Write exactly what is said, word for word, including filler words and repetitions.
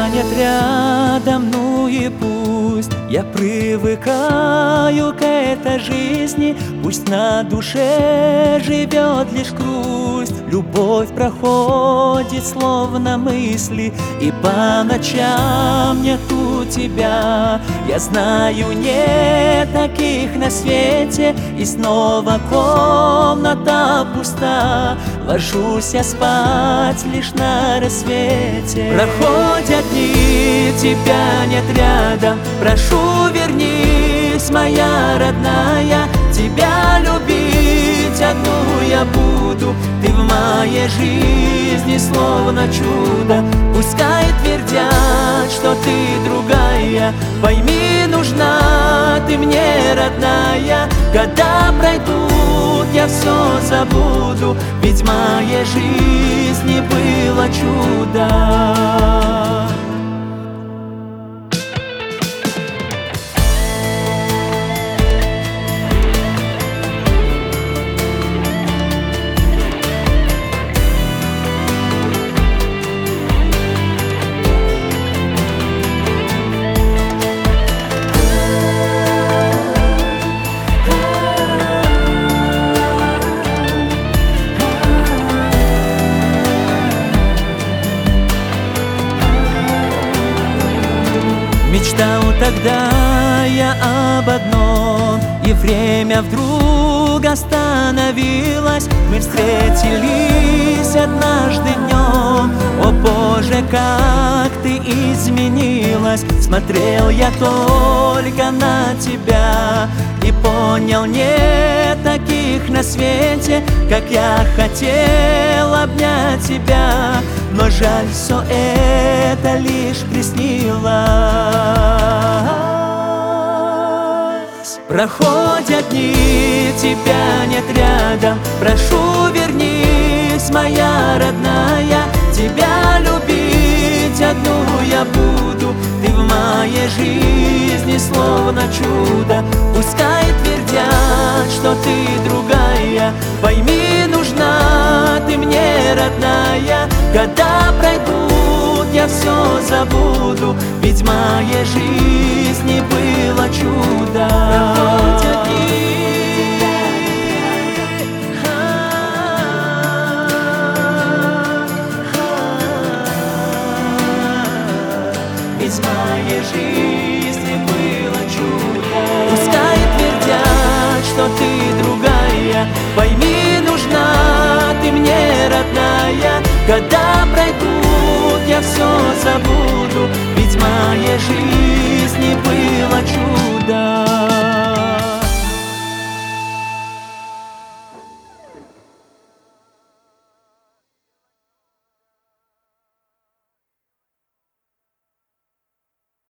нет рядом, ну и пусть. Я привыкаю к этой жизни, пусть на душе живет лишь грусть. Любовь проходит словно мысли, и по ночам нету тебя. Я знаю, нет таких на свете, и снова комната пуста. Ложусь я спать лишь на рассвете. Проходят дни, тебя нет рядом. Прошу, вернись, моя родная. Тебя любить одну я буду. Ты в моей жизни словно чудо. Пускай твердят, что ты другая, пойми, нужна ты мне, родная. Года пройдут, я все забуду, ведь в моей жизни было чудо. Мечтал тогда я об одном, и время вдруг остановилось. Мы встретились однажды днем. О Боже, как ты изменилась! Смотрел я только на тебя и понял, нет таких на свете, как я хотел обнять тебя. Но жаль, все это лишь приснилось. Проходят дни, тебя нет рядом. Прошу, вернись, моя родная. Тебя любить одну я буду. Ты в моей жизни словно чудо. Пускай твердят, что ты другая, пойми, нужна ты мне, родная. Года пройдут, я все забуду, ведь в моей жизни было чудо. Проходят дни, ведь в моей жизни было чудо. Пускай твердят, что ты другая, пойми, нужна ты мне, родная. Года пройдут, я все